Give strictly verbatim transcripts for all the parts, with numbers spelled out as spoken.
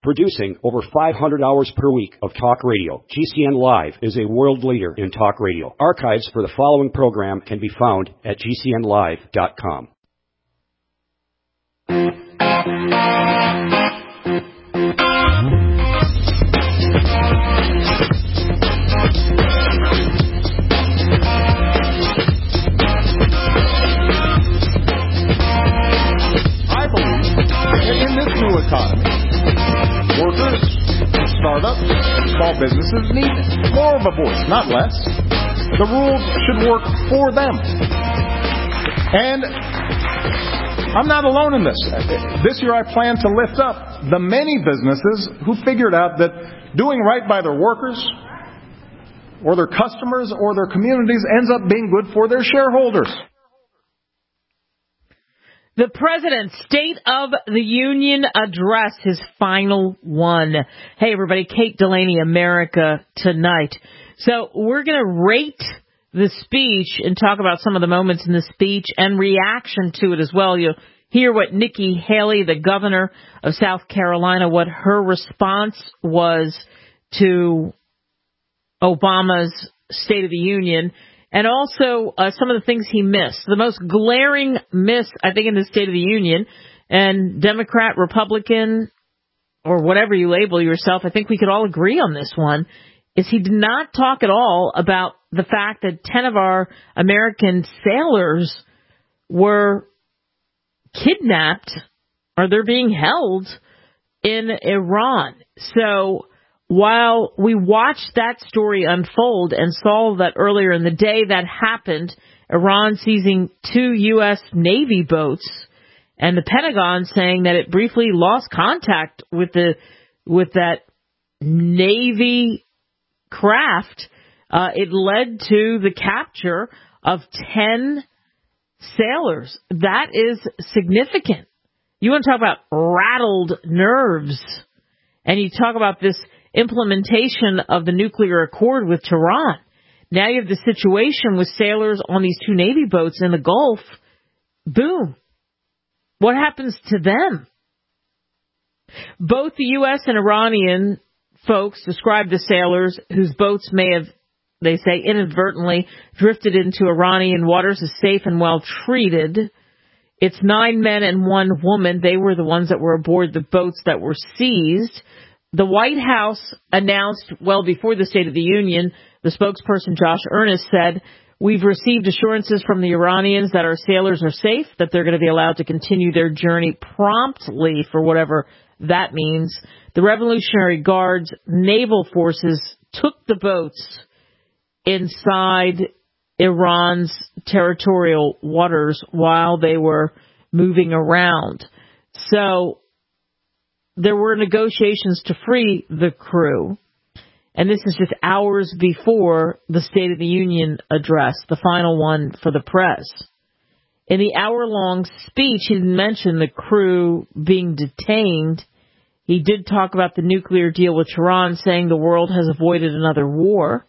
Producing over five hundred hours per week of talk radio, G C N Live is a world leader in talk radio. Archives for the following program can be found at G C N live dot com. I believe that in this new economy, workers, startups, small businesses need more of a voice, not less. The rules should work for them. And I'm not alone in this. This year I plan to lift up the many businesses who figured out that doing right by their workers or their customers or their communities ends up being good for their shareholders. The President's State of the Union address, his final one. Hey, everybody, Kate Delaney, America Tonight. So we're going to rate the speech and talk about some of the moments in the speech and reaction to it as well. You'll hear what Nikki Haley, the governor of South Carolina, what her response was to Obama's State of the Union. And also uh, some of the things he missed. The most glaring miss, I think, in the State of the Union, and Democrat, Republican, or whatever you label yourself, I think we could all agree on this one, is he did not talk at all about the fact that ten of our American sailors were kidnapped, or they're being held in Iran. So while we watched that story unfold and saw that earlier in the day that happened, Iran seizing two U S. Navy boats, and the Pentagon saying that it briefly lost contact with the with that Navy craft, uh, it led to the capture of ten sailors. That is significant. You want to talk about rattled nerves, and you talk about this implementation of the nuclear accord with Tehran. Now you have the situation with sailors on these two Navy boats in the Gulf. Boom. What happens to them? Both the U S and Iranian folks described the sailors whose boats may have, they say, inadvertently drifted into Iranian waters as safe and well treated. It's nine men and one woman. They were the ones that were aboard the boats that were seized. The White House announced well before the State of the Union, the spokesperson Josh Earnest said, "We've received assurances from the Iranians that our sailors are safe, that they're going to be allowed to continue their journey promptly," for whatever that means. The Revolutionary Guard's naval forces took the boats inside Iran's territorial waters while they were moving around. So there were negotiations to free the crew, and this is just hours before the State of the Union address, the final one for the press. In the hour-long speech, he didn't mention the crew being detained. He did talk about the nuclear deal with Tehran, saying the world has avoided another war.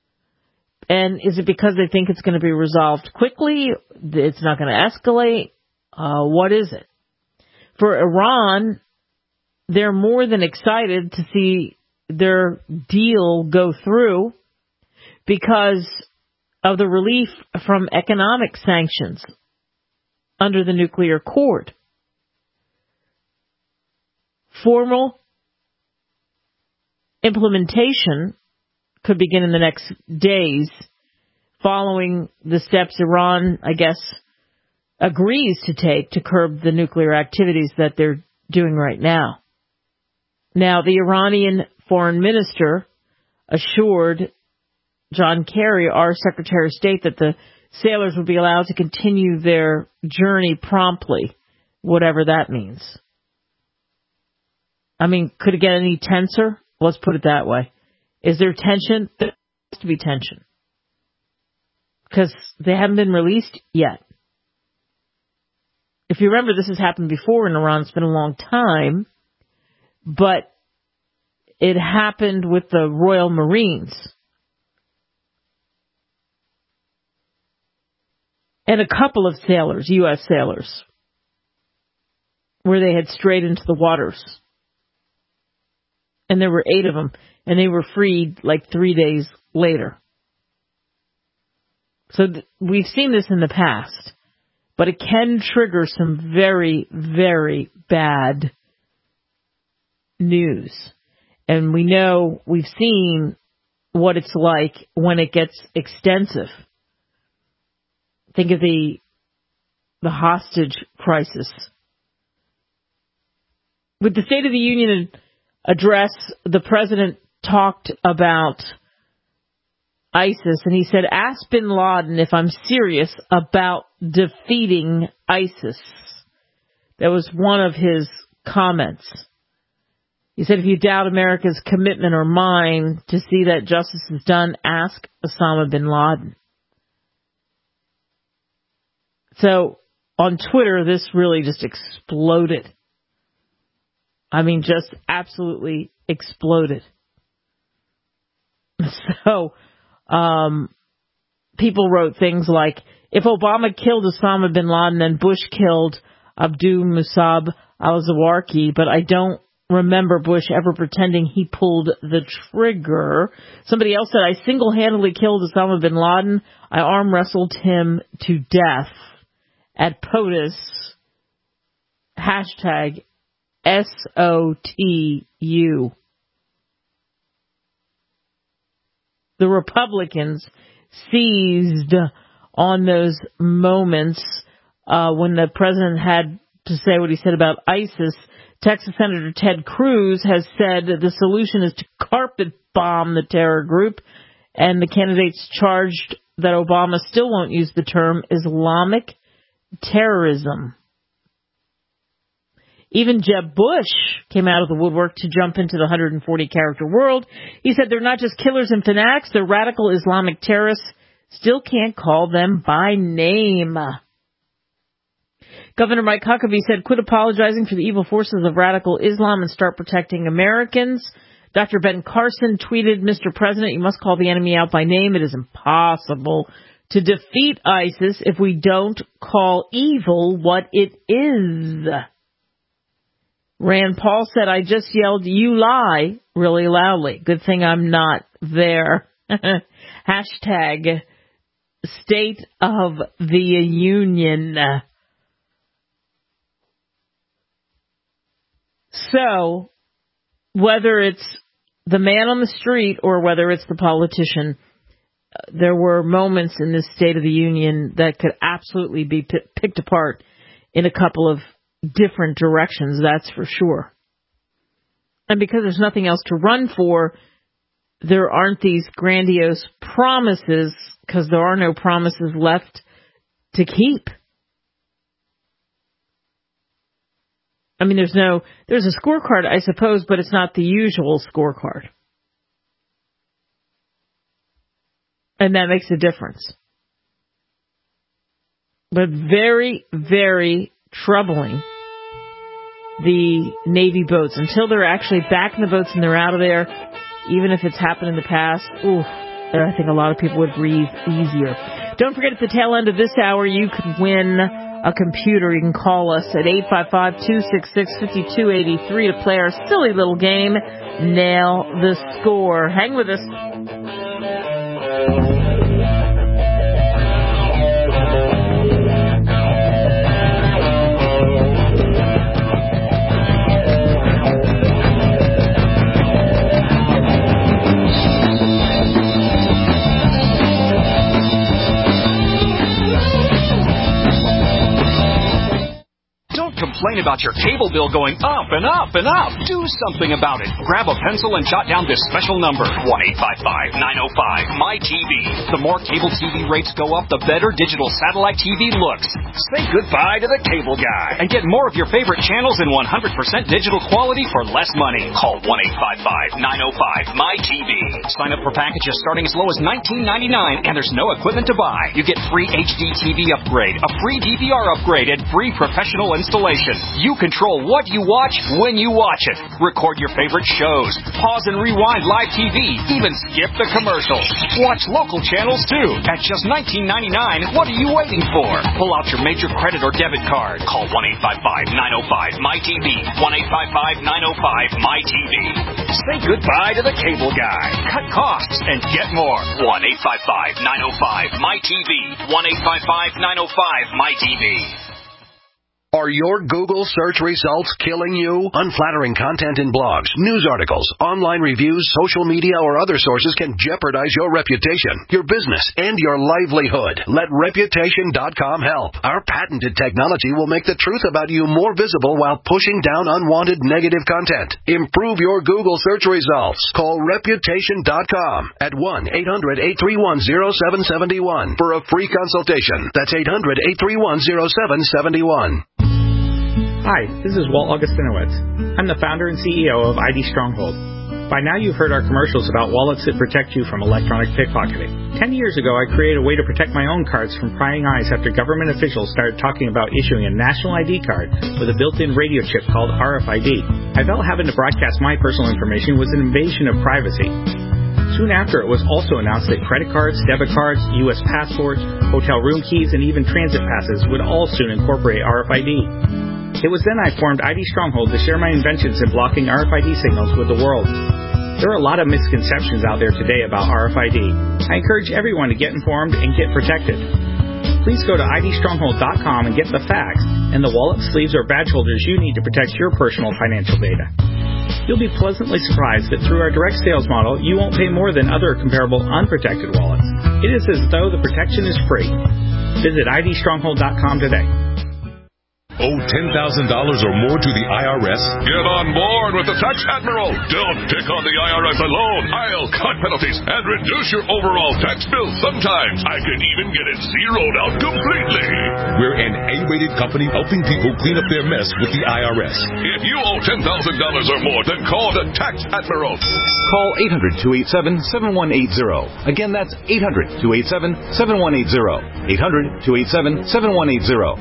And is it because they think it's going to be resolved quickly? It's not going to escalate? Uh, what is it? For Iran, they're more than excited to see their deal go through because of the relief from economic sanctions under the nuclear accord. Formal implementation could begin in the next days following the steps Iran, I guess, agrees to take to curb the nuclear activities that they're doing right now. Now, the Iranian foreign minister assured John Kerry, our Secretary of State, that the sailors would be allowed to continue their journey promptly, whatever that means. I mean, could it get any tenser? Let's put it that way. Is there tension? There has to be tension. Because they haven't been released yet. If you remember, this has happened before in Iran. It's been a long time. But it happened with the Royal Marines. And a couple of sailors, U S sailors, where they had strayed into the waters. and there were eight of them, and they were freed like three days later. So th- we've seen this in the past, but it can trigger some very, very bad news. And we know, we've seen what it's like when it gets extensive. Think of the the hostage crisis. With the State of the Union address, the president talked about ISIS, and he said, ask bin Laden if I'm serious about defeating ISIS. That was one of his comments. He said, if you doubt America's commitment or mine to see that justice is done, ask Osama bin Laden. So, on Twitter, this really just exploded. I mean, just absolutely exploded. So, um, people wrote things like, if Obama killed Osama bin Laden and Bush killed Abdul Musab al-Zawahiri, but I don't remember Bush ever pretending he pulled the trigger. Somebody else said, I single-handedly killed Osama bin Laden. I arm wrestled him to death at POTUS. Hashtag S O T U. The Republicans seized on those moments uh, when the president had to say what he said about ISIS. Texas Senator Ted Cruz has said that the solution is to carpet bomb the terror group, and the candidates charged that Obama still won't use the term Islamic terrorism. Even Jeb Bush came out of the woodwork to jump into the one hundred forty character world. He said they're not just killers and fanatics, they're radical Islamic terrorists. Still can't call them by name. Governor Mike Huckabee said, quit apologizing for the evil forces of radical Islam and start protecting Americans. Doctor Ben Carson tweeted, Mister President, you must call the enemy out by name. It is impossible to defeat ISIS if we don't call evil what it is. Rand Paul said, I just yelled, you lie, really loudly. Good thing I'm not there. Hashtag State of the Union. So, whether it's the man on the street or whether it's the politician, there were moments in this State of the Union that could absolutely be p- picked apart in a couple of different directions, that's for sure. And because there's nothing else to run for, there aren't these grandiose promises, because there are no promises left to keep. I mean, there's no, there's a scorecard, I suppose, but it's not the usual scorecard. And that makes a difference. But very, very troubling, the Navy boats. Until they're actually back in the boats and they're out of there, even if it's happened in the past, ooh, I think a lot of people would breathe easier. Don't forget, at the tail end of this hour, you can win a computer. You can call us at eight five five, two six six, five two eight three to play our silly little game, Nail the Score. Hang with us. Complain about your cable bill going up and up and up. Do something about it. Grab a pencil and jot down this special number, one eight five five, nine oh five, M Y T V. The more cable T V rates go up, the better digital satellite T V looks. Say goodbye to the cable guy and get more of your favorite channels in one hundred percent digital quality for less money. Call one eight five five, nine oh five, M Y T V. Sign up for packages starting as low as nineteen ninety-nine, and there's no equipment to buy. You get free H D T V upgrade, a free D V R upgrade, and free professional installation. You control what you watch when you watch it. Record your favorite shows. Pause and rewind live T V. Even skip the commercials. Watch local channels too. At just nineteen ninety-nine, what are you waiting for? Pull out your major credit or debit card. Call one eight five five, nine oh five, M Y T V. one eight five five, nine oh five, M Y T V. Say goodbye to the cable guy. Cut costs and get more. one eight five five, nine oh five, M Y T V. one eight five five, nine oh five, M Y T V. Are your Google search results killing you? Unflattering content in blogs, news articles, online reviews, social media, or other sources can jeopardize your reputation, your business, and your livelihood. Let Reputation dot com help. Our patented technology will make the truth about you more visible while pushing down unwanted negative content. Improve your Google search results. Call Reputation dot com at one eight hundred, eight three one, oh seven seven one for a free consultation. That's eight hundred, eight three one, oh seven seven one. Hi, this is Walt Augustinowitz. I'm the founder and C E O of I D Stronghold. By now you've heard our commercials about wallets that protect you from electronic pickpocketing. Ten years ago, I created a way to protect my own cards from prying eyes after government officials started talking about issuing a national I D card with a built-in radio chip called R F I D. I felt having to broadcast my personal information was an invasion of privacy. Soon after, it was also announced that credit cards, debit cards, U S passports, hotel room keys, and even transit passes would all soon incorporate R F I D. It was then I formed I D Stronghold to share my inventions in blocking R F I D signals with the world. There are a lot of misconceptions out there today about R F I D. I encourage everyone to get informed and get protected. Please go to I D stronghold dot com and get the facts and the wallet, sleeves, or badge holders you need to protect your personal financial data. You'll be pleasantly surprised that through our direct sales model, you won't pay more than other comparable unprotected wallets. It is as though the protection is free. Visit I D stronghold dot com today. Owe ten thousand dollars or more to the I R S? Get on board with the Tax Admiral. Don't pick on the I R S alone. I'll cut penalties and reduce your overall tax bill. Sometimes I can even get it zeroed out completely. We're an A-rated company helping people clean up their mess with the I R S. If you owe ten thousand dollars or more, then call the Tax Admiral. Call eight hundred, two eight seven, seven one eight zero. Again, that's eight hundred, two eight seven, seven one eight zero. eight hundred, two eight seven, seven one eight zero.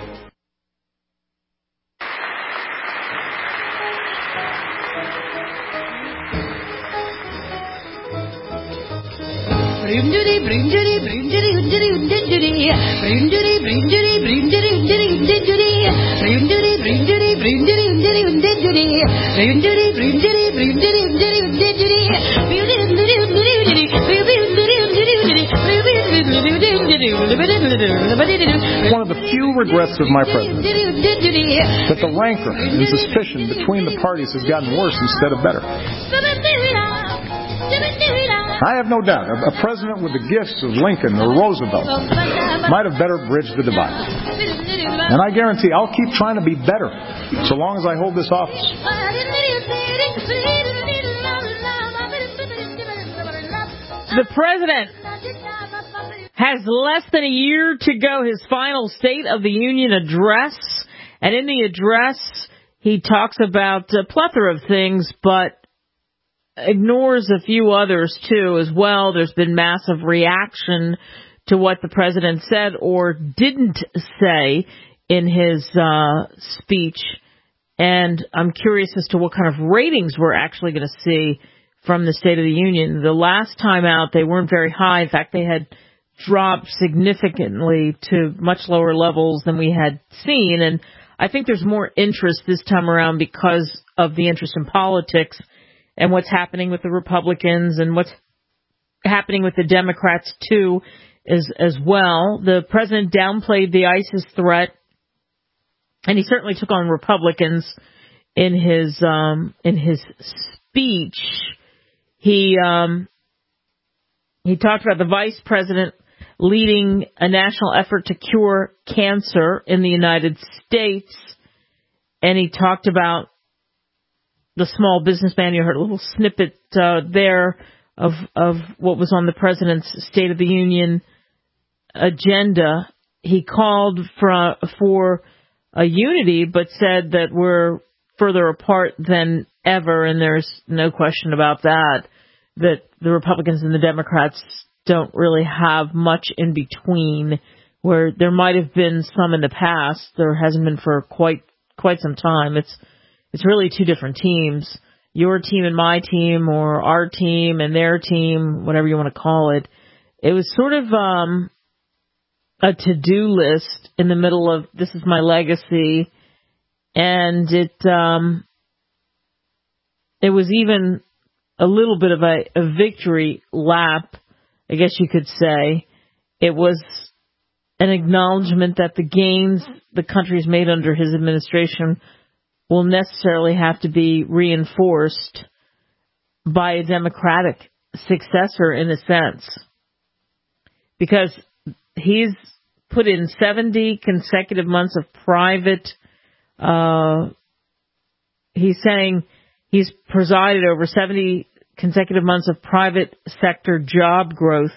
Brinjuri, brinjuri, brinjuri, unduri, undinjuri. Brinjuri, brinjuri, brinjuri, unduri, undinjuri. Brinjuri, brinjuri, brinjuri, unduri, undinjuri. Brinjuri, brinjuri, brinjuri, unduri, undinjuri. Brinjuri, unduri, unduri, unduri. Brinjuri, unduri, unduri, unduri. One of the few regrets of my presidency, that the rancor and suspicion between the parties has gotten worse instead of better. I have no doubt a president with the gifts of Lincoln or Roosevelt might have better bridged the divide. And I guarantee I'll keep trying to be better so long as I hold this office. The president has less than a year to go, his final State of the Union address. And in the address, he talks about a plethora of things, but ignores a few others, too, as well. There's been massive reaction to what the president said or didn't say in his uh, speech. And I'm curious as to what kind of ratings we're actually going to see from the State of the Union. The last time out, they weren't very high. In fact, they had dropped significantly to much lower levels than we had seen. And I think there's more interest this time around because of the interest in politics and what's happening with the Republicans and what's happening with the Democrats, too, as, as well. The president downplayed the ISIS threat, and he certainly took on Republicans in his um, in his speech. He um, he talked about the vice president leading a national effort to cure cancer in the United States, and he talked about the small businessman. You heard a little snippet uh, there of of what was on the president's State of the Union agenda. He called for for a unity, but said that we're further apart than ever, and there's no question about that, that the Republicans and the Democrats don't really have much in between, where there might have been some in the past. There hasn't been for quite quite some time. It's It's really two different teams, your team and my team, or our team and their team, whatever you want to call it. It was sort of um, a to-do list in the middle of, this is my legacy, and it um, it was even a little bit of a, a victory lap, I guess you could say. It was an acknowledgement that the gains the country's made under his administration will necessarily have to be reinforced by a Democratic successor in a sense. Because he's put in seventy consecutive months of private, uh, he's saying he's presided over seventy consecutive months of private sector job growth,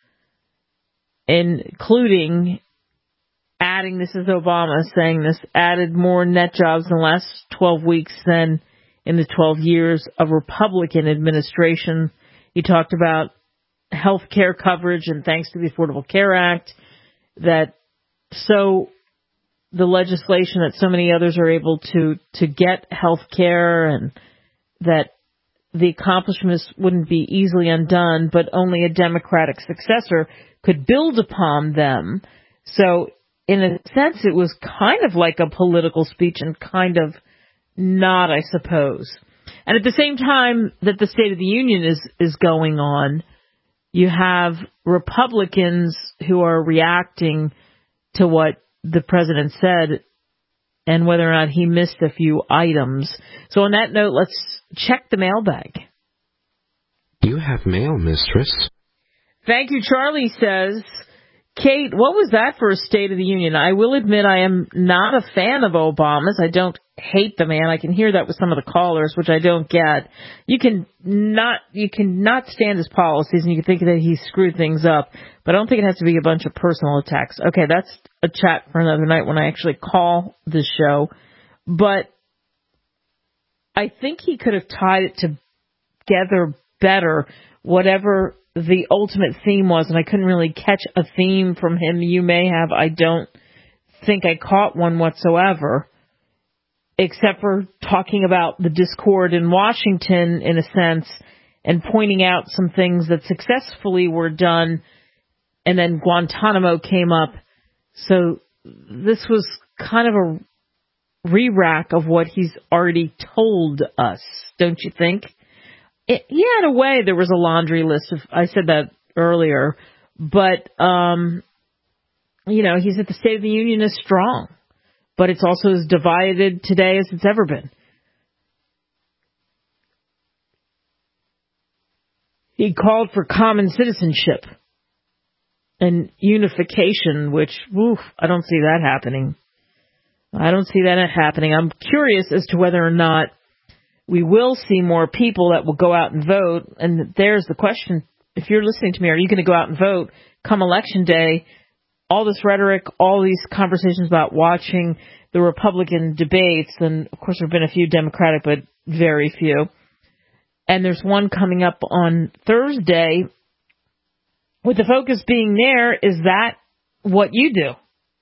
including adding, this is Obama saying this, added more net jobs in the last twelve weeks than in the twelve years of Republican administration. He talked about health care coverage, and thanks to the Affordable Care Act, that so the legislation that so many others are able to, to get health care, and that the accomplishments wouldn't be easily undone, but only a Democratic successor could build upon them. So in a sense, it was kind of like a political speech and kind of not, I suppose. And at the same time that the State of the Union is, is going on, you have Republicans who are reacting to what the president said and whether or not he missed a few items. So on that note, let's check the mailbag. You have mail, mistress. Thank you. Charlie says, Kate, what was that for a State of the Union? I will admit I am not a fan of Obama's. I don't hate the man. I can hear that with some of the callers, which I don't get. You can not, you can not stand his policies, and you can think that he screwed things up, but I don't think it has to be a bunch of personal attacks. Okay, that's a chat for another night when I actually call this show. But I think he could have tied it together better, whatever the ultimate theme was, and I couldn't really catch a theme from him. You may have. I don't think I caught one whatsoever, except for talking about the discord in Washington, in a sense, and pointing out some things that successfully were done, and then Guantanamo came up. So this was kind of a re-rack of what he's already told us, don't you think? It, yeah, in a way, there was a laundry list of, I said that earlier, but, um, you know, he said the State of the Union is strong, but it's also as divided today as it's ever been. He called for common citizenship and unification, which, woof, I don't see that happening. I don't see that happening. I'm curious as to whether or not we will see more people that will go out and vote. And there's the question. If you're listening to me, are you going to go out and vote come election day? All this rhetoric, all these conversations about watching the Republican debates, and of course there have been a few Democratic, but very few. And there's one coming up on Thursday with the focus being there, is that what you do?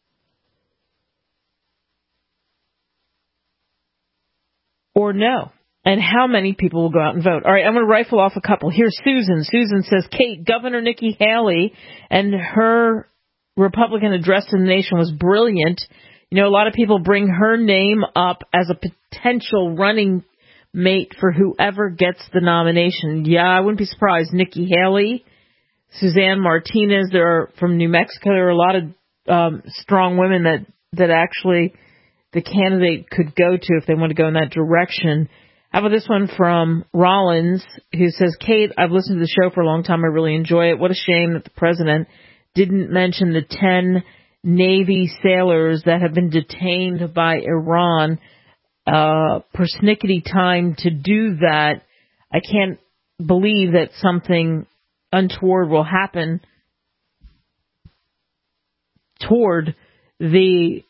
Or no? And how many people will go out and vote? All right, I'm going to rifle off a couple. Here's Susan. Susan says, Kate, Governor Nikki Haley and her Republican address to the nation was brilliant. You know, a lot of people bring her name up as a potential running mate for whoever gets the nomination. Yeah, I wouldn't be surprised. Nikki Haley, Suzanne Martinez, there are from New Mexico. There are a lot of um, strong women that, that actually the candidate could go to if they want to go in that direction. How about this one from Rollins, who says, Kate, I've listened to the show for a long time. I really enjoy it. What a shame that the president didn't mention the ten Navy sailors that have been detained by Iran. Uh, persnickety time to do that. I can't believe that something untoward will happen toward the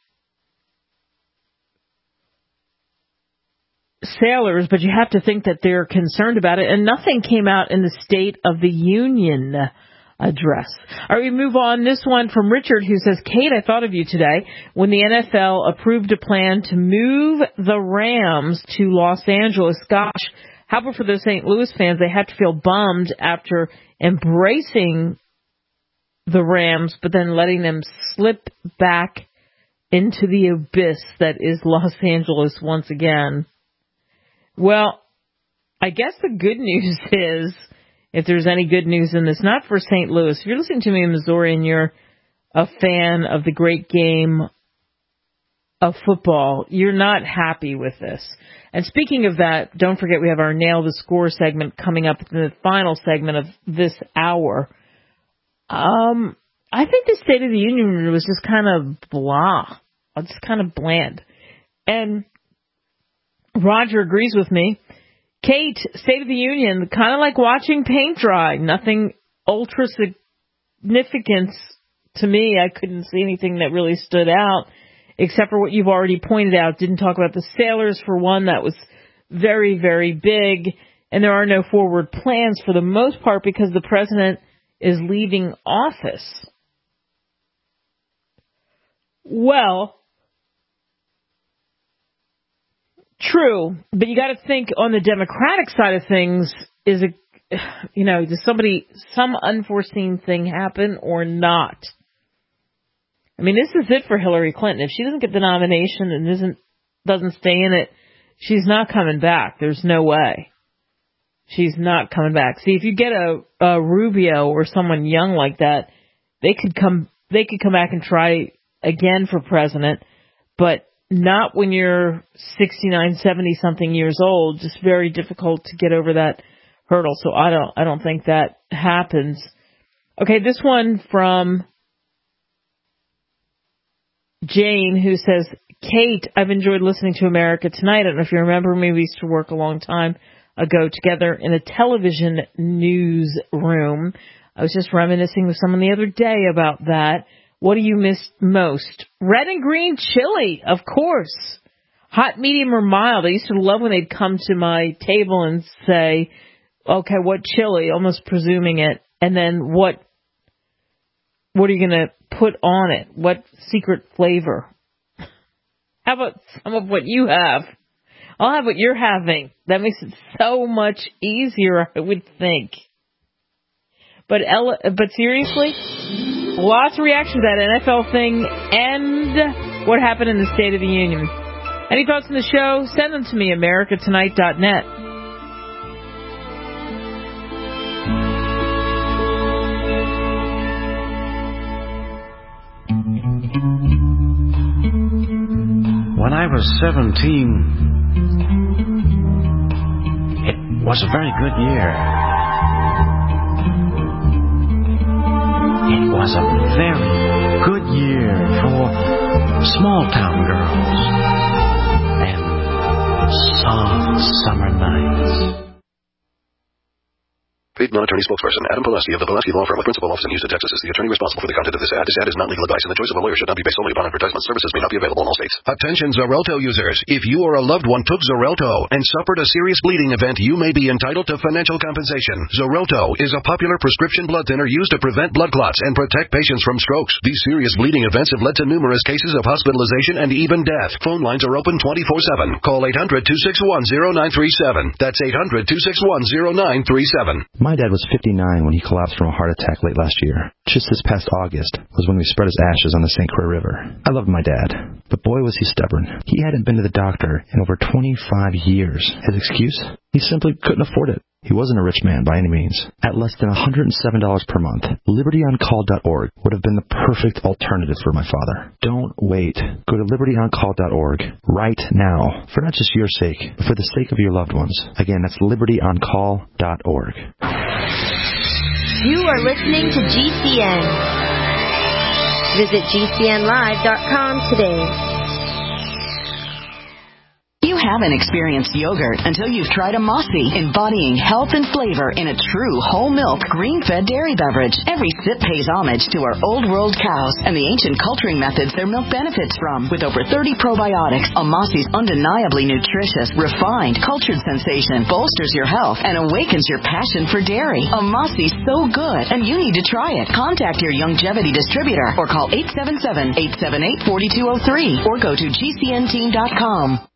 sailors, but you have to think that they're concerned about it, and nothing came out in the State of the Union address. All right, we move on. This one from Richard, who says, Kate, I thought of you today when the N F L approved a plan to move the Rams to Los Angeles. Gosh, how about for those Saint Louis fans? They have to feel bummed after embracing the Rams, but then letting them slip back into the abyss that is Los Angeles once again. Well, I guess the good news is, if there's any good news in this, not for Saint Louis. If you're listening to me in Missouri and you're a fan of the great game of football, you're not happy with this. And speaking of that, don't forget we have our Nail the Score segment coming up in the final segment of this hour. Um, I think the State of the Union was just kind of blah. Just kind of bland. And Roger agrees with me. Kate, State of the Union, kind of like watching paint dry. Nothing ultra significant to me. I couldn't see anything that really stood out, except for what you've already pointed out. Didn't talk about the sailors, for one. That was very, very big. And there are no forward plans for the most part because the president is leaving office. Well, true, but you got to think on the Democratic side of things, is it, you know, does somebody, some unforeseen thing happen or not? I mean, this is it for Hillary Clinton. If she doesn't get the nomination and isn't, doesn't stay in it, she's not coming back. There's no way. She's not coming back. See, if you get a, a Rubio or someone young like that, they could come, they could come back and try again for president, but not when you're sixty-nine, seventy something years old. Just very difficult to get over that hurdle. So I don't, I don't think that happens. Okay, this one from Jane, who says, Kate, I've enjoyed listening to America Tonight. I don't know if you remember me. We used to work a long time ago together in a television newsroom. I was just reminiscing with someone the other day about that. What do you miss most? Red and green chili, of course. Hot, medium, or mild. I used to love when they'd come to my table and say, okay, what chili? Almost presuming it. And then what, what are you going to put on it? What secret flavor? How about some of what you have? I'll have what you're having. That makes it so much easier, I would think. But but seriously, lots of reaction to that N F L thing and what happened in the State of the Union. Any thoughts on the show? Send them to me, america tonight dot net. When I was seventeen, it was a very good year. It was a very good year for small-town girls and soft summer nights. Paid non-attorney spokesperson Adam Pileski of the Pileski Law Firm with principal office in Houston, Texas is the attorney responsible for the content of this ad. This ad is not legal advice, and the choice of a lawyer should not be based solely upon advertisement. Services may not be available in all states. Attention Xarelto users. If you or a loved one took Xarelto and suffered a serious bleeding event, you may be entitled to financial compensation. Xarelto is a popular prescription blood thinner used to prevent blood clots and protect patients from strokes. These serious bleeding events have led to numerous cases of hospitalization and even death. Phone lines are open twenty-four seven. Call eight hundred, two six one, zero nine three seven. That's eight hundred, two six one, zero nine three seven. My dad was fifty-nine when he collapsed from a heart attack late last year. Just this past August was when we spread his ashes on the Saint Croix River. I loved my dad, but boy was he stubborn. He hadn't been to the doctor in over twenty-five years. His excuse? He simply couldn't afford it. He wasn't a rich man by any means. At less than one hundred seven dollars per month, liberty on call dot org would have been the perfect alternative for my father. Don't wait. Go to liberty on call dot org right now, for not just your sake, but for the sake of your loved ones. Again, that's liberty on call dot org. You are listening to G C N. Visit G C N live dot com today. You haven't experienced yogurt until you've tried a Mossy, embodying health and flavor in a true whole milk, green-fed dairy beverage. Every sip pays homage to our old world cows and the ancient culturing methods their milk benefits from. With over thirty probiotics, a Mossy's undeniably nutritious, refined, cultured sensation bolsters your health and awakens your passion for dairy. A Mossy's so good, and you need to try it. Contact your Youngevity distributor or call eight seven seven, eight seven eight, four two zero three or go to G C N team dot com.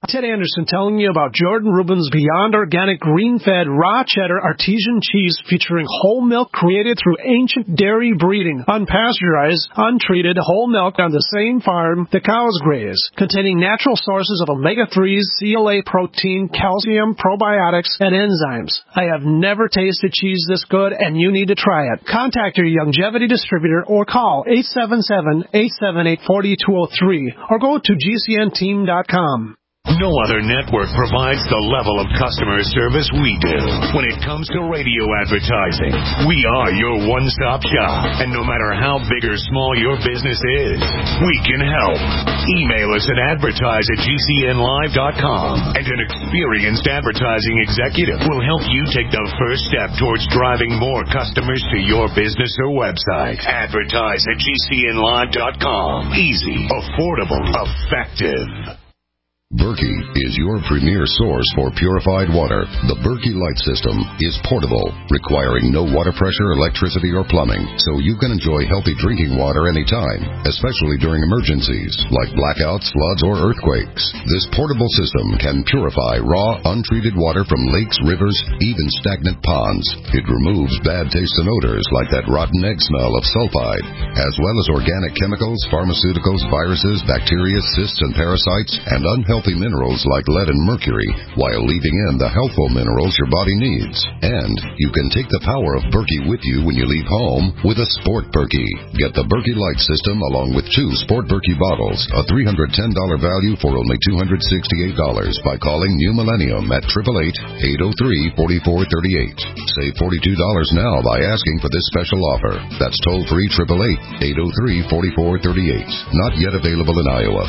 Ted Anderson telling you about Jordan Rubin's Beyond Organic Green-Fed Raw Cheddar Artesian Cheese featuring whole milk created through ancient dairy breeding, unpasteurized, untreated whole milk on the same farm the cows graze, containing natural sources of omega threes, C L A protein, calcium, probiotics, and enzymes. I have never tasted cheese this good, and you need to try it. Contact your Youngevity distributor or call eight seven seven, eight seven eight, four two zero three or go to G C N team dot com. No other network provides the level of customer service we do. When it comes to radio advertising, we are your one-stop shop. And no matter how big or small your business is, we can help. Email us at advertise at G C N live dot com, and an experienced advertising executive will help you take the first step towards driving more customers to your business or website. Advertise at G C N live dot com. Easy, affordable, effective. Berkey is your premier source for purified water. The Berkey Light System is portable, requiring no water pressure, electricity, or plumbing, so you can enjoy healthy drinking water anytime, especially during emergencies like blackouts, floods, or earthquakes. This portable system can purify raw, untreated water from lakes, rivers, even stagnant ponds. It removes bad taste and odors like that rotten egg smell of sulfide, as well as organic chemicals, pharmaceuticals, viruses, bacteria, cysts, and parasites, and unhealthy minerals like lead and mercury, while leaving in the healthful minerals your body needs. And you can take the power of Berkey with you when you leave home with a Sport Berkey. Get the Berkey Light System along with two Sport Berkey bottles, a three hundred ten dollars value for only two hundred sixty-eight dollars by calling New Millennium at eight eight eight, eight oh three, four four three eight. Save forty-two dollars now by asking for this special offer. That's toll-free eight eight eight, eight oh three, four four three eight. Not yet available in Iowa.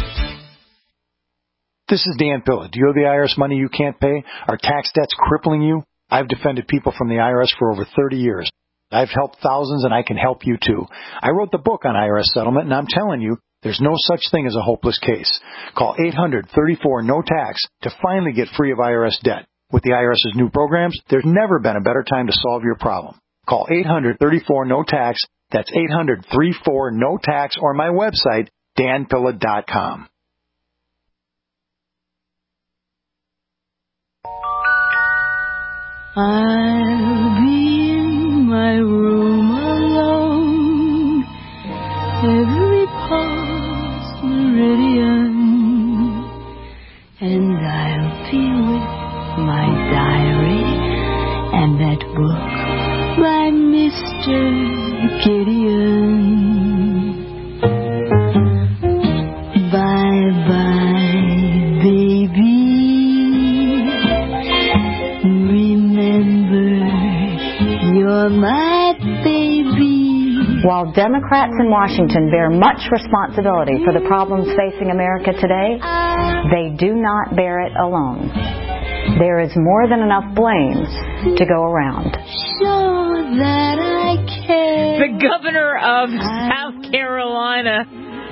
This is Dan Pilla. Do you owe the I R S money you can't pay? Are tax debts crippling you? I've defended people from the I R S for over thirty years. I've helped thousands, and I can help you too. I wrote the book on I R S settlement, and I'm telling you, there's no such thing as a hopeless case. Call eight hundred, thirty-four, no tax to finally get free of I R S debt. With the I R S's new programs, there's never been a better time to solve your problem. Call eight hundred, thirty-four, no tax. That's eight hundred, thirty-four, no tax, or my website, dan pilla dot com. I'll be in my room alone, every pulse meridian, and I'll be with my diary and that book by Mister Gideon. Bye-bye, baby. You're my baby. While Democrats in Washington bear much responsibility for the problems facing America today, they do not bear it alone. There is more than enough blames to go around. So that I care. The governor of South Carolina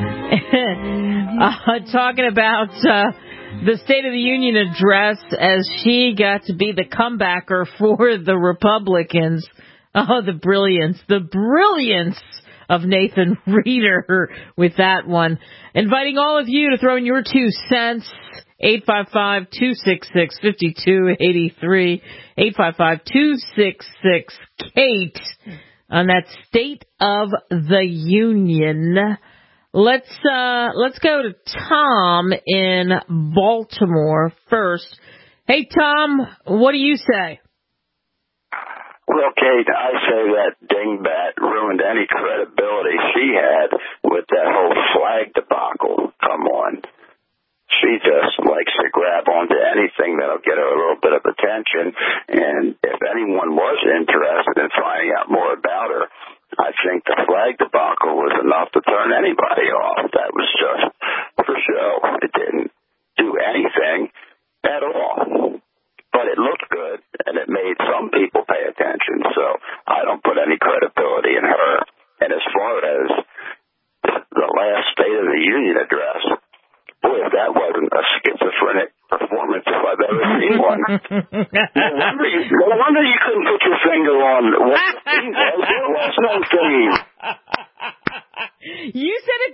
uh, talking about uh, the State of the Union address as she got to be the comebacker for the Republicans. Oh, the brilliance, the brilliance of Nathan Reeder with that one. Inviting all of you to throw in your two cents. eight five five, two six six, five two eight three. eight five five, two six six, Kate on that State of the Union. Let's uh let's go to Tom in Baltimore first. Hey Tom, what do you say? Well, Kate, I say that dingbat ruined any credibility she had with that whole flag debacle. Come on. She just likes to grab onto anything that'll get her a little bit of attention. And if anyone was interested in finding out more about her, I think the flag debacle was enough to turn anybody off. That was just for show. It didn't do anything at all. But it looked good, and it made some people pay attention. So I don't put any credibility in her. And as far as the last State of the Union address, boy, if that wasn't a schizophrenic performance if I've ever seen one. no, wonder you, no wonder you couldn't put your finger on what the theme was. There was no theme. You said it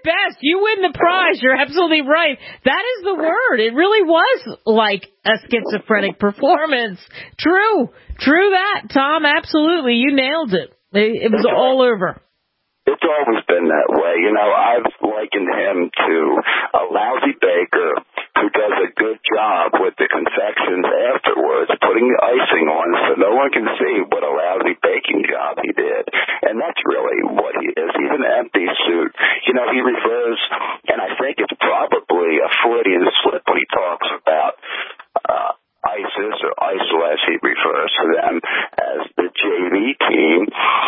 best. You win the prize. You're absolutely right. That is the word. It really was like a schizophrenic performance. True. True that, Tom. Absolutely. You nailed it. It, it was all over. It's always been that way. You know, I've likened him to a lousy baker who does a good job with the confections afterwards, putting the icing on so no one can see what a lousy baking job he did. And that's really what he is. He's an empty suit. You know, he refers, and I think it's probably a Freudian slip when he talks about uh, ISIS or ISIL, as he refers to them, as the J V team.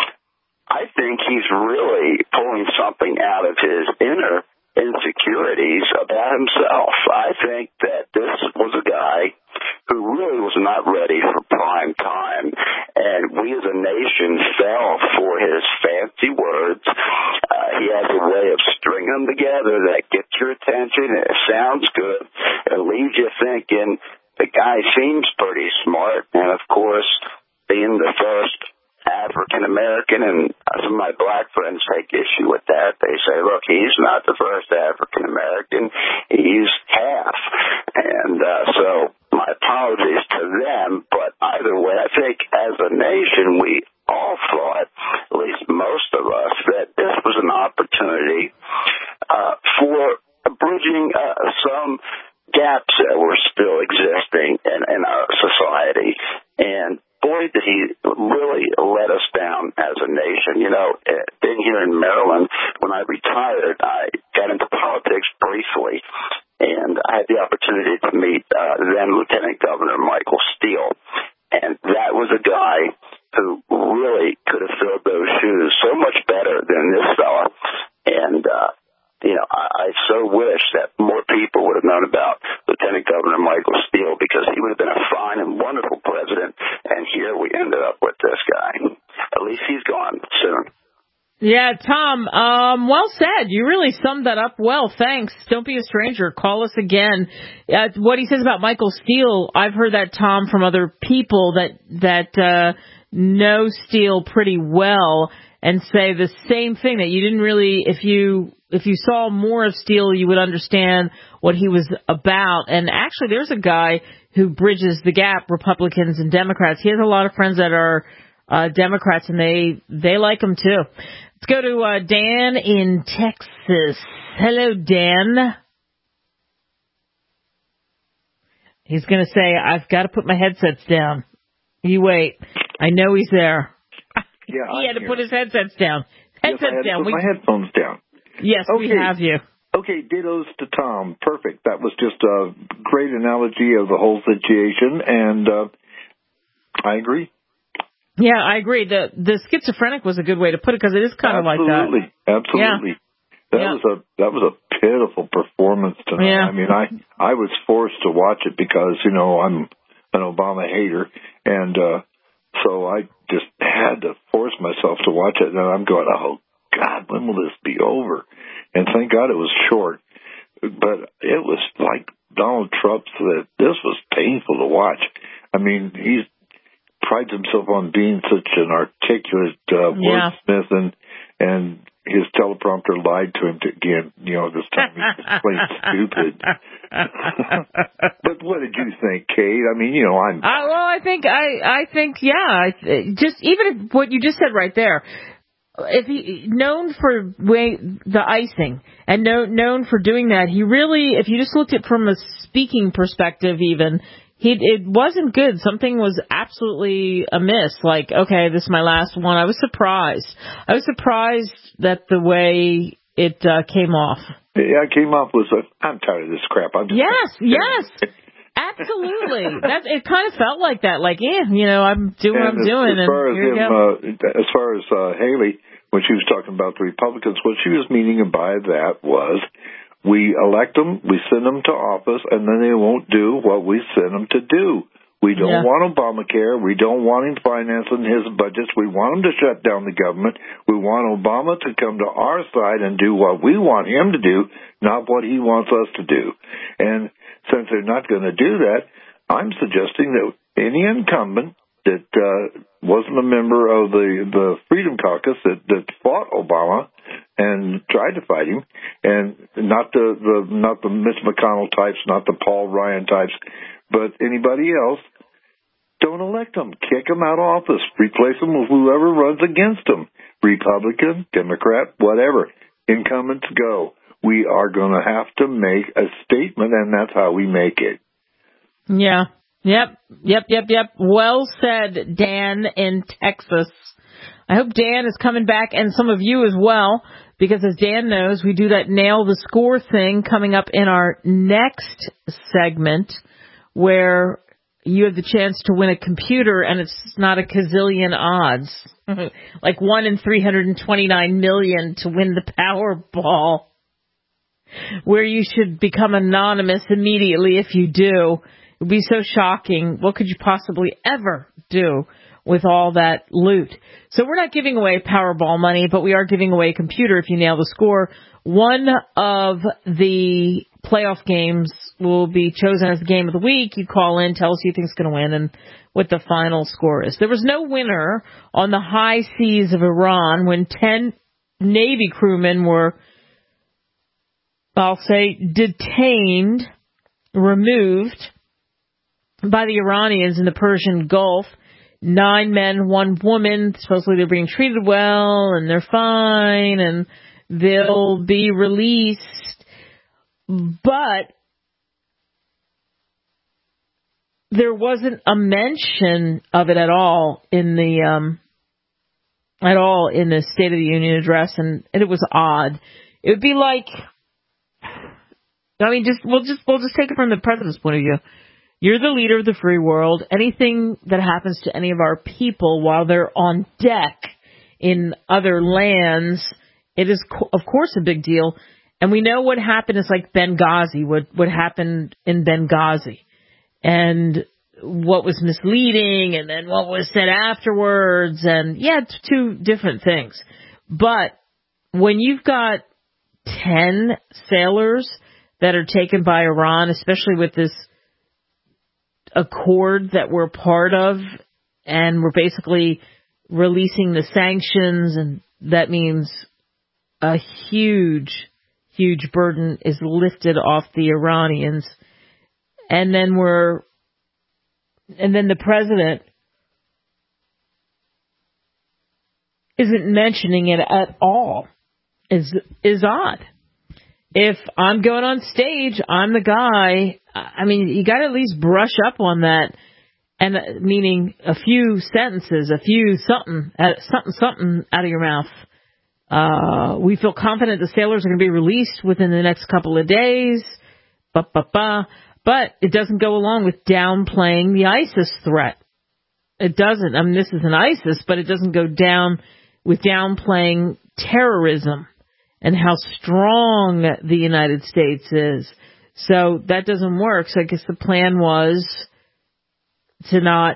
I think he's really pulling something out of his inner insecurities about himself. I think that this was a guy who really was not ready for prime time, and we as a nation fell for his fancy words. Uh, he has a way of stringing them together that gets your attention, and it sounds good. It leaves you thinking the guy seems pretty smart, and of course, being the first African American, and some of my black friends take issue with that. They say, look, he's not the first African American, he's half. And uh, so my apologies to them, but either way, I think as a nation, we all thought, at least most of us, that this was an opportunity uh, for bridging uh, some gaps that were still existing in, in our society. And boy, did he really let us down as a nation. You know, being here in Maryland, when I retired, I got into politics briefly, and I had the opportunity to meet uh, then Lieutenant Governor Michael Steele. And that was a guy who really could have filled those shoes so much better than this fella. And, uh, you know, I, I so wish that more people would have known about Lieutenant Governor Michael Steele, because he would have been a fine and wonderful president, and here we ended up with this guy. At least he's gone soon. Yeah, Tom, um, well said. You really summed that up well. Thanks. Don't be a stranger. Call us again. Uh, what he says about Michael Steele, I've heard that, Tom, from other people that, that uh, know Steele pretty well, and say the same thing, that you didn't really, if you if you saw more of Steele, you would understand what he was about. And actually, there's a guy who bridges the gap, Republicans and Democrats. He has a lot of friends that are uh, Democrats, and they, they like him too. Let's go to uh, Dan in Texas. Hello, Dan. He's going to say, I've got to put my headsets down. You wait. I know he's there. Yeah, he had I'm to here. put his headsets down. Headsets yes, I had down. to put we... my headphones down. Yes, okay. we have you. Okay, dittos to Tom. Perfect. That was just a great analogy of the whole situation, and uh, I agree. Yeah, I agree. The the schizophrenic was a good way to put it, because it is kind absolutely. of like that. Absolutely. Yeah. That yeah. was a that was a pitiful performance tonight. Yeah. I mean, I I was forced to watch it because, you know, I'm an Obama hater, and uh, so I just had to force myself to watch it. And I'm going, oh God, when will this be over? And thank God it was short. But it was like Donald Trump said, this was painful to watch. I mean, he prides himself on being such an articulate uh, yeah. wordsmith, and and his teleprompter lied to him to, again. You know, this time he's plain stupid. But what did you think, Kate? I mean, you know, I'm. Uh, well, I think I I think yeah. I, just even if what you just said right there. If he known for way, the icing and know, known for doing that, he really, if you just looked at it from a speaking perspective, even he it wasn't good. Something was absolutely amiss. Like, okay, this is my last one. I was surprised. I was surprised that the way it uh, came off. Yeah, it came off was a, I'm tired of this crap. I'm just yes, yes. Absolutely. That it kind of felt like that. Like, yeah, you know, I'm doing and what I'm as, doing. As far and as here him, uh, as far as uh, Haley, when she was talking about the Republicans, what she was meaning by that was, we elect them, we send them to office, and then they won't do what we send them to do. We don't yeah. want Obamacare. We don't want him financing his budgets. We want him to shut down the government. We want Obama to come to our side and do what we want him to do, not what he wants us to do. And since they're not going to do that, I'm suggesting that any incumbent that uh, wasn't a member of the, the Freedom Caucus that, that fought Obama and tried to fight him, and not the, the not the Mitch McConnell types, not the Paul Ryan types, but anybody else. Don't elect them. Kick them out of office. Replace them with whoever runs against them. Republican, Democrat, whatever. Incumbents go. We are going to have to make a statement, and that's how we make it. Yeah. Yep. Yep. Yep. Yep. Well said, Dan in Texas. I hope Dan is coming back, and some of you as well, because as Dan knows, we do that Nail the Score thing coming up in our next segment, where you have the chance to win a computer, and it's not a gazillion odds. Like one in three hundred twenty-nine million to win the Powerball, where you should become anonymous immediately if you do. It would be so shocking. What could you possibly ever do with all that loot? So we're not giving away Powerball money, but we are giving away a computer if you nail the score. One of the playoff games will be chosen as the game of the week. You call in, tell us who you think is going to win, and what the final score is. There was no winner on the high seas of Iran when ten Navy crewmen were, I'll say, detained, removed by the Iranians in the Persian Gulf. Nine men, one woman. Supposedly they're being treated well, and they're fine, and they'll be released. But there wasn't a mention of it at all in the um, at all in the State of the Union address, and, and it was odd. It would be like, I mean, just we'll just we'll just take it from the president's point of view. You're the leader of the free world. Anything that happens to any of our people while they're on deck in other lands, it is, co- of course, a big deal. And we know what happened is like Benghazi, what, what happened in Benghazi, and what was misleading, and then what was said afterwards. And, yeah, it's two different things. But when you've got ten sailors that are taken by Iran, especially with this accord that we're part of, and we're basically releasing the sanctions, and that means a huge, huge burden is lifted off the Iranians. And then we're, and then the president isn't mentioning it at all, is, is odd. If I'm going on stage, I'm the guy. I mean, you got to at least brush up on that, and uh, meaning a few sentences, a few something, uh, something, something out of your mouth. Uh, we feel confident the sailors are going to be released within the next couple of days. Ba, ba, ba. But it doesn't go along with downplaying the ISIS threat. It doesn't. I mean, this is an ISIS, but it doesn't go down with downplaying terrorism and how strong the United States is. So that doesn't work. So I guess the plan was to not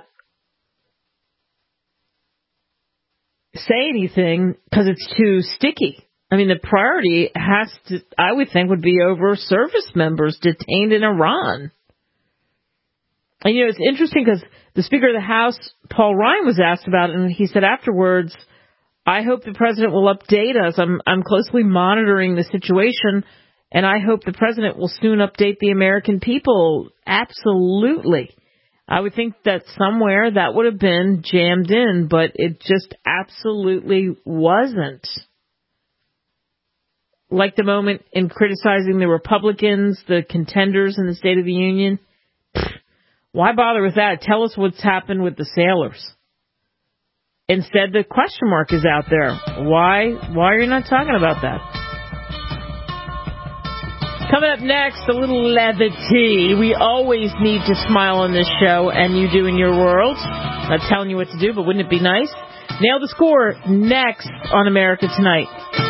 say anything because it's too sticky. I mean, the priority has to, I would think, would be over service members detained in Iran. And, you know, it's interesting because the Speaker of the House, Paul Ryan, was asked about it, and he said afterwards, I hope the president will update us. I'm I'm closely monitoring the situation, and I hope the president will soon update the American people. Absolutely. I would think that somewhere that would have been jammed in, but it just absolutely wasn't. Like the moment in criticizing the Republicans, the contenders in the State of the Union. Why bother with that? Tell us what's happened with the sailors. Instead, the question mark is out there. Why, why are you not talking about that? Coming up next, a little levity. We always need to smile on this show, and you do in your world. Not telling you what to do, but wouldn't it be nice? Nail the Score next on America Tonight.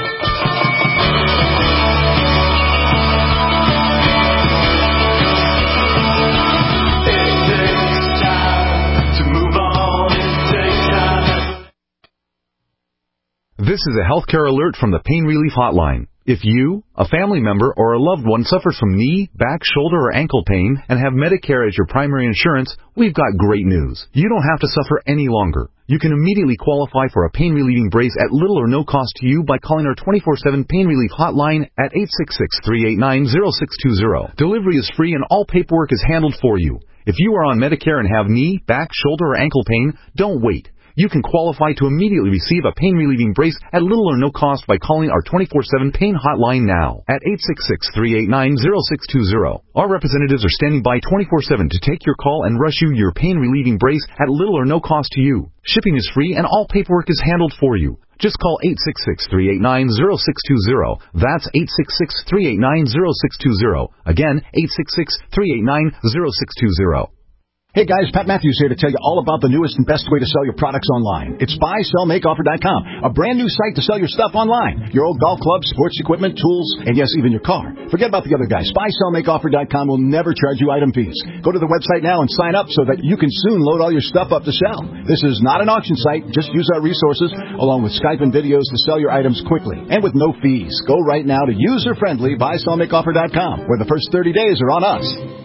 This is a healthcare alert from the Pain Relief Hotline. If you, a family member, or a loved one suffers from knee, back, shoulder, or ankle pain and have Medicare as your primary insurance, we've got great news. You don't have to suffer any longer. You can immediately qualify for a pain-relieving brace at little or no cost to you by calling our twenty-four seven Pain Relief hotline at eight six six, three eight nine, zero six two zero. Delivery is free and all paperwork is handled for you. If you are on Medicare and have knee, back, shoulder, or ankle pain, don't wait. You can qualify to immediately receive a pain-relieving brace at little or no cost by calling our twenty-four seven Pain hotline now at eight six six, three eight nine, zero six two zero. Our representatives are standing by twenty-four seven to take your call and rush you your pain-relieving brace at little or no cost to you. Shipping is free and all paperwork is handled for you. Just call eight six six, three eight nine, zero six two zero. That's eight six six, three eight nine, zero six two zero. Again, eight six six, three eight nine, zero six two zero. Hey guys, Pat Matthews here to tell you all about the newest and best way to sell your products online. It's buy sell make offer dot com, a brand new site to sell your stuff online. Your old golf clubs, sports equipment, tools, and yes, even your car. Forget about the other guys. buy sell make offer dot com will never charge you item fees. Go to the website now and sign up so that you can soon load all your stuff up to sell. This is not an auction site. Just use our resources along with Skype and videos to sell your items quickly and with no fees. Go right now to user-friendly buy sell make offer dot com, where the first thirty days are on us.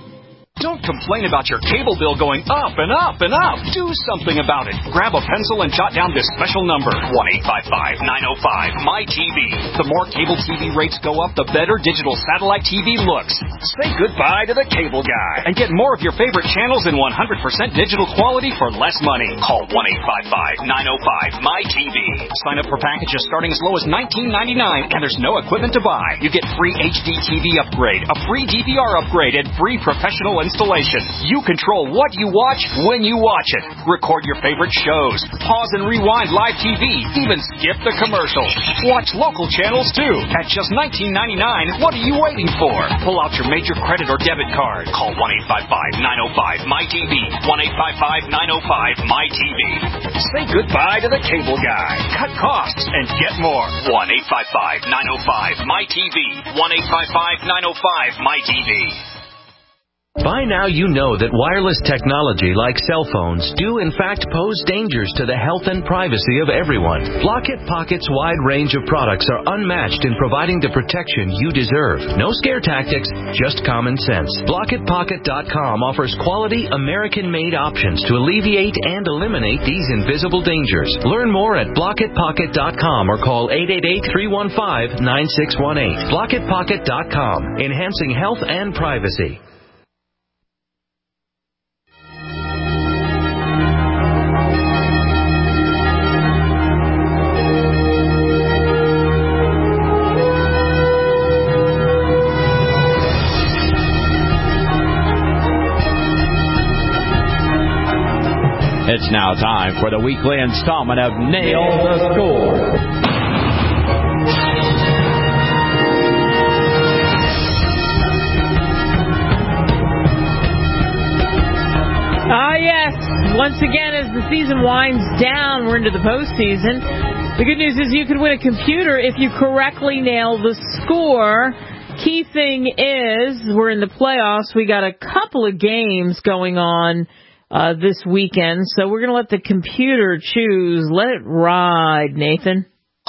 Don't complain about your cable bill going up and up and up. Do something about it. Grab a pencil and jot down this special number, one eight five five, nine oh five, M Y T V. The more cable T V rates go up, the better digital satellite T V looks. Say goodbye to the cable guy and get more of your favorite channels in one hundred percent digital quality for less money. Call one eight five five, nine oh five, M Y T V. Sign up for packages starting as low as nineteen ninety-nine, and there's no equipment to buy. You get free H D T V upgrade, a free D V R upgrade, and free professional installation. You control what you watch when you watch it. Record your favorite shows. Pause and rewind live T V. Even skip the commercials. Watch local channels too. At just nineteen ninety-nine, what are you waiting for? Pull out your major credit or debit card. Call one eight five five, nine oh five, M Y T V. one eight five five, nine oh five, M Y T V. Say goodbye to the cable guy. Cut costs and get more. one eight five five, nine oh five, M Y T V. one eight five five, nine oh five, M Y T V. By now you know that wireless technology like cell phones do in fact pose dangers to the health and privacy of everyone. Blockit Pocket's wide range of products are unmatched in providing the protection you deserve. No scare tactics, just common sense. Blockit Pocket dot com offers quality American-made options to alleviate and eliminate these invisible dangers. Learn more at Blockit Pocket dot com or call eight eight eight, three one five, nine six one eight. Blockit Pocket dot com, enhancing health and privacy. It's now time for the weekly installment of Nail the Score. Ah, yes. Once again, as the season winds down, we're into the postseason. The good news is you can win a computer if you correctly nail the score. Key thing is, we're in the playoffs. We got a couple of games going on Uh, this weekend, so we're going to let the computer choose. Let it ride, Nathan.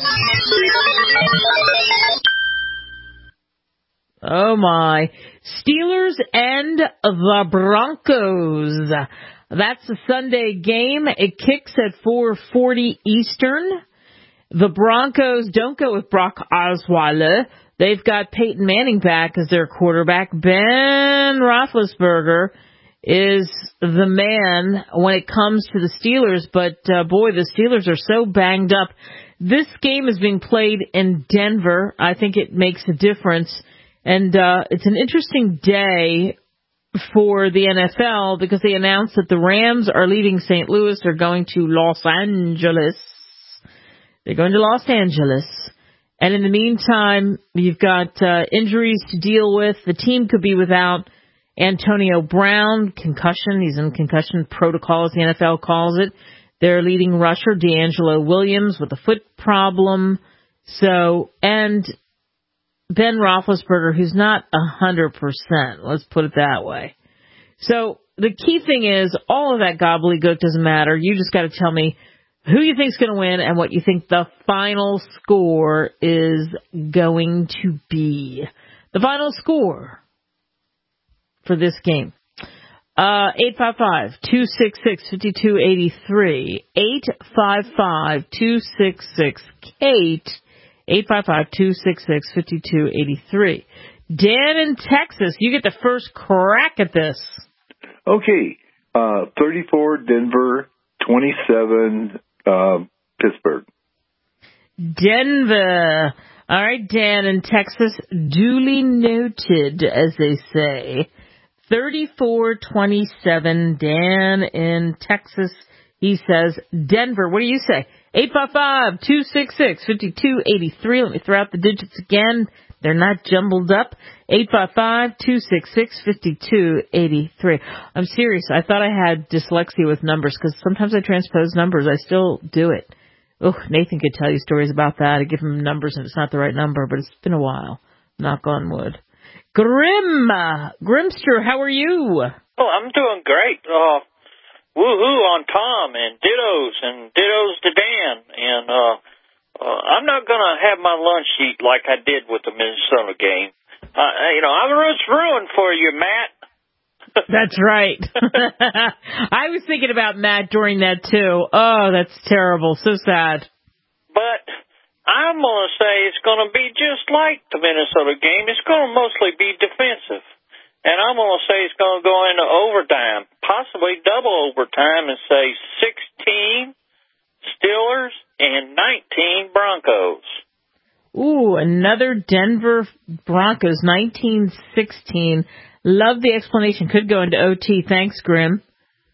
Oh, my. Steelers and the Broncos. That's a Sunday game. It kicks at four forty Eastern. The Broncos don't go with Brock Osweiler. They've got Peyton Manning back as their quarterback. Ben Roethlisberger is the man when it comes to the Steelers, but uh, boy, the Steelers are so banged up. This game is being played in Denver. I think it makes a difference, and uh, it's an interesting day for the N F L because they announced that the Rams are leaving Saint Louis. They're going to Los Angeles. They're going to Los Angeles. And in the meantime, you've got uh, injuries to deal with. The team could be without Antonio Brown, concussion. He's in concussion protocol, as the N F L calls it. Their leading rusher, D'Angelo Williams, with a foot problem. So, and Ben Roethlisberger, who's not one hundred percent. Let's put it that way. So, the key thing is, all of that gobbledygook doesn't matter. You just got to tell me who you think's going to win and what you think the final score is going to be. The final score for this game. Uh, eight five five, two six six, five two eight three. eight five five, two six six, Kate. eight five five, two six six, five two eight three. Dan in Texas, you get the first crack at this. Okay. Uh, thirty-four, Denver. twenty-seven, uh, Pittsburgh. Denver. All right, Dan in Texas, duly noted, as they say. thirty-four twenty-seven, Dan in Texas. He says, Denver. What do you say? eight five five, two six six, five two eight three. Let me throw out the digits again. They're not jumbled up. eight five five, two six six, five two eight three. I'm serious. I thought I had dyslexia with numbers because sometimes I transpose numbers. I still do it. Oh, Nathan could tell you stories about that. I give him numbers and it's not the right number, but it's been a while. Knock on wood. Grim, Grimster, how are you? Oh, I'm doing great. Uh, woohoo on Tom and dittos and dittos to Dan. And uh, uh, I'm not going to have my lunch eat like I did with the Minnesota game. Uh, you know, I was ruined for you, Matt. That's right. I was thinking about Matt during that, too. Oh, that's terrible. So sad. But I'm going to say it's going to be just like the Minnesota game. It's going to mostly be defensive. And I'm going to say it's going to go into overtime, possibly double overtime, and say sixteen Steelers and nineteen Broncos. Ooh, another Denver Broncos, nineteen sixteen. Love the explanation. Could go into O T. Thanks, Grim.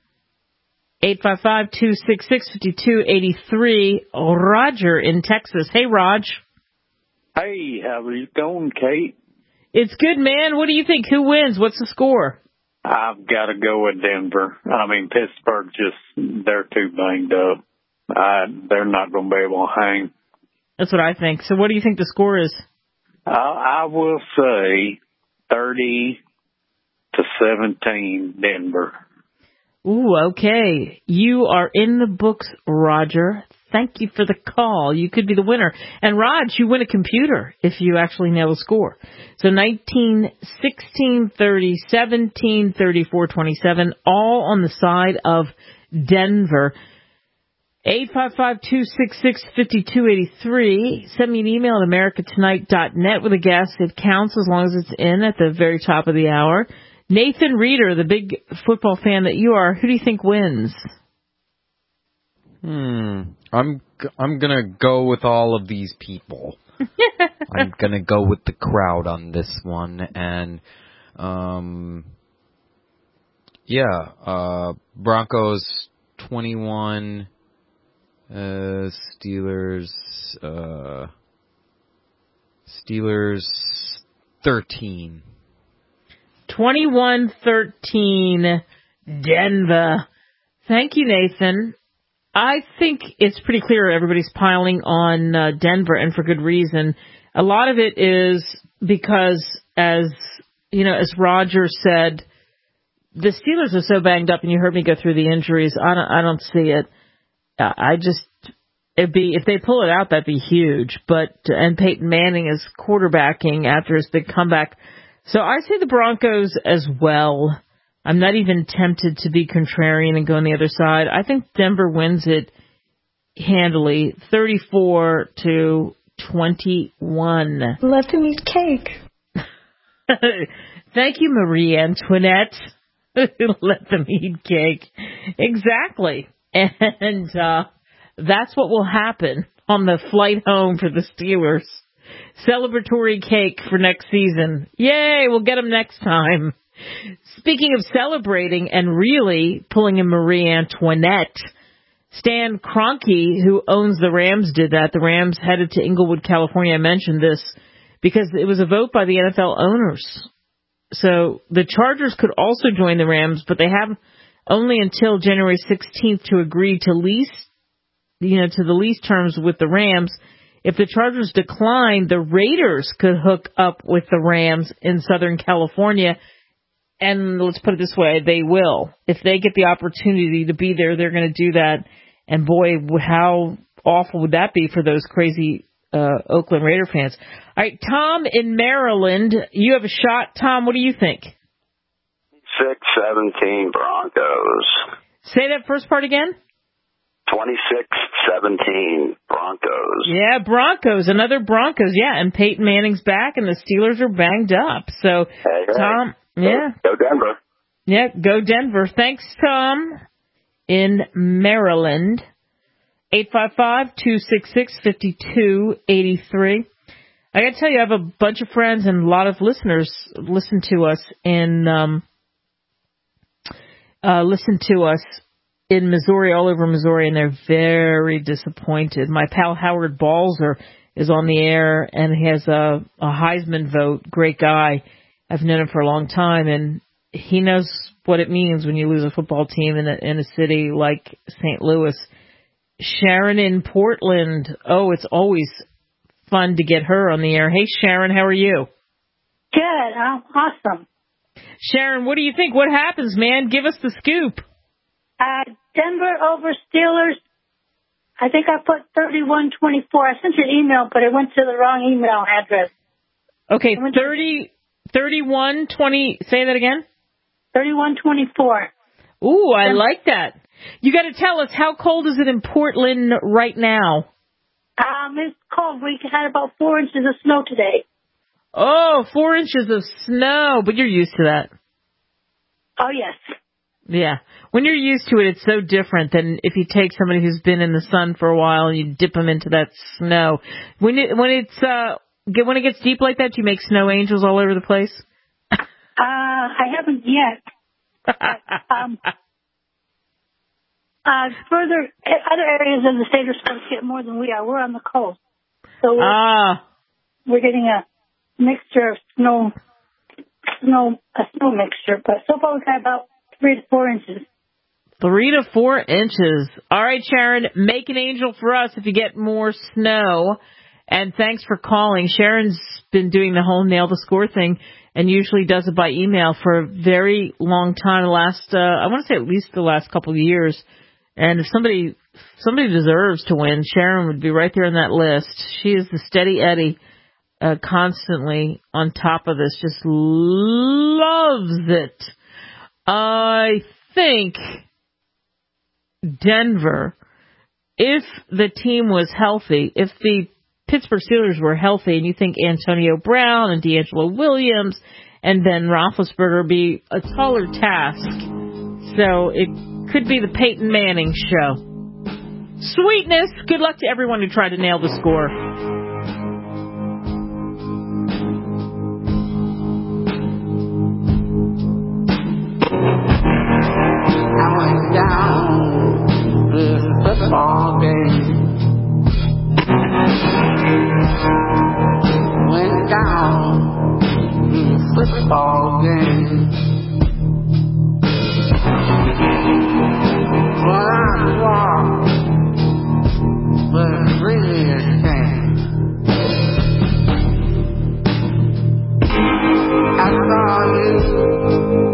eight five five, two six six, five two eight three. Roger in Texas. Hey, Raj. Hey, how's it going, Kate? It's good, man. What do you think? Who wins? What's the score? I've got to go with Denver. I mean, Pittsburgh just, they're too banged up. I, they're not going to be able to hang. That's what I think. So what do you think the score is? Uh, I will say thirty to seventeen, Denver. Ooh, okay. You are in the books, Roger. Thank you for the call. You could be the winner. And Raj, you win a computer if you actually nail the score. So nineteen, sixteen, thirty, seventeen, thirty-four, twenty-seven, all on the side of Denver. eight five five, two six six, five two eight three. Send me an email at america tonight dot net with a guess. It counts as long as it's in at the very top of the hour. Nathan Reeder, the big football fan that you are, who do you think wins? Hmm. I'm I'm gonna go with all of these people. I'm gonna go with the crowd on this one, and um, yeah, uh, Broncos twenty-one, uh, Steelers, uh, Steelers thirteen. twenty-one thirteen, Denver. Thank you, Nathan. I think it's pretty clear everybody's piling on uh, Denver, and for good reason. A lot of it is because, as you know, as Roger said, the Steelers are so banged up, and you heard me go through the injuries. I don't, I don't see it. Uh, I just, it'd be if they pull it out, that'd be huge. But and Peyton Manning is quarterbacking after his big comeback, so I say the Broncos as well. I'm not even tempted to be contrarian and go on the other side. I think Denver wins it handily, thirty-four to twenty-one. Let them eat cake. Thank you, Marie Antoinette. Let them eat cake. Exactly. And uh, that's what will happen on the flight home for the Steelers. Celebratory cake for next season. Yay, we'll get them next time. Speaking of celebrating and really pulling in Marie Antoinette, Stan Kroenke, who owns the Rams, did that. The Rams headed to Inglewood, California. I mentioned this because it was a vote by the N F L owners. So the Chargers could also join the Rams, but they have only until January sixteenth to agree to lease, you know, to the lease terms with the Rams. If the Chargers decline, the Raiders could hook up with the Rams in Southern California. And let's put it this way, they will. If they get the opportunity to be there, they're going to do that. And boy, how awful would that be for those crazy uh, Oakland Raider fans. All right, Tom in Maryland, you have a shot. Tom, what do you think? twenty-six seventeen Broncos. Say that first part again. twenty-six seventeen Broncos. Yeah, Broncos. Another Broncos. Yeah, and Peyton Manning's back, and the Steelers are banged up. So, hey, hey. Tom, yeah. Go Denver. Yeah, go Denver. Thanks, Tom, in Maryland. eight five five, two six six, five two eight three. I got to tell you, I have a bunch of friends and a lot of listeners listen to us in um, uh, listen to us in Missouri, all over Missouri, and they're very disappointed. My pal Howard Balzer is on the air and he has a, a Heisman vote. Great guy. I've known him for a long time, and he knows what it means when you lose a football team in a, in a city like Saint Louis. Sharon in Portland. Oh, it's always fun to get her on the air. Hey, Sharon, how are you? Good. I'm awesome. Sharon, what do you think? What happens, man? Give us the scoop. Uh, Denver over Steelers. I think I put thirty-one twenty-four. I sent you an email, but it went to the wrong email address. Okay, thirty, thirty-one twenty. Say that again. thirty-one twenty-four. Ooh, I like that. You got to tell us, how cold is it in Portland right now? Um, it's cold. We had about four inches of snow today. Oh, four inches of snow, but you're used to that. Oh, yes. Yeah. When you're used to it, it's so different than if you take somebody who's been in the sun for a while and you dip them into that snow. When it, when it's, uh, when it gets deep like that, do you make snow angels all over the place? Uh, I haven't yet. But, um, uh, further, other areas of the state are supposed to get more than we are. We're on the coast. So we're, ah. we're getting a mixture of snow, snow, a snow mixture. But so far we've got about three to four inches. Three to four inches. All right, Sharon, make an angel for us if you get more snow. And thanks for calling. Sharon's been doing the whole nail the score thing and usually does it by email for a very long time. The last, uh, I want to say at least the last couple of years. And if somebody, somebody deserves to win, Sharon would be right there on that list. She is the steady Eddie, uh, constantly on top of this, just loves it. I think Denver, if the team was healthy, if the Pittsburgh Steelers were healthy and you think Antonio Brown and D'Angelo Williams and Ben Roethlisberger would be a taller task. So it could be the Peyton Manning show. Sweetness. Good luck to everyone who tried to nail the score. I went down this football game. Went down this football game. When I walked, but it's really a shame. I saw you.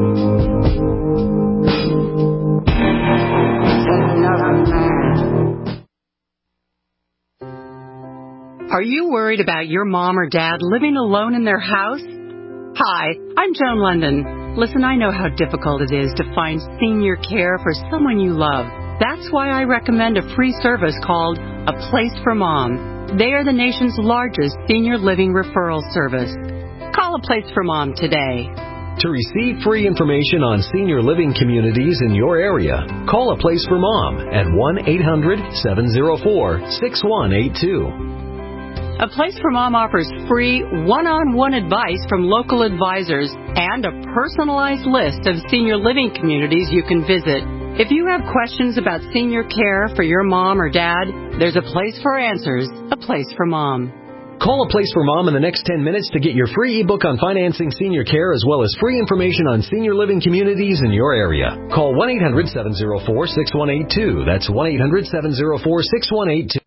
Are you worried about your mom or dad living alone in their house? Hi, I'm Joan London. Listen, I know how difficult it is to find senior care for someone you love. That's why I recommend a free service called A Place for Mom. They are the nation's largest senior living referral service. Call A Place for Mom today. To receive free information on senior living communities in your area, call A Place for Mom at one eight hundred seven oh four six one eight two. A Place for Mom offers free one-on-one advice from local advisors and a personalized list of senior living communities you can visit. If you have questions about senior care for your mom or dad, there's a place for answers, A Place for Mom. Call A Place for Mom in the next ten minutes to get your free ebook on financing senior care as well as free information on senior living communities in your area. Call one eight hundred seven oh four six one eight two. That's one eight hundred seven oh four six one eight two.